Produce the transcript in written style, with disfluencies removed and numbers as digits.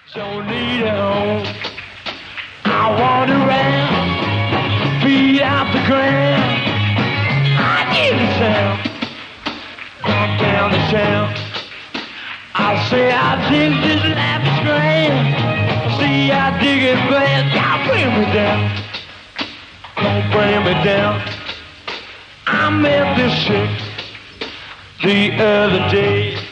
So need a home. I wander around, feet out the ground. I dig the sound, walk down the town. I say I dig this life is grand. See I dig it bad, don't bring me down. Don't bring me down. I met this chick the other day.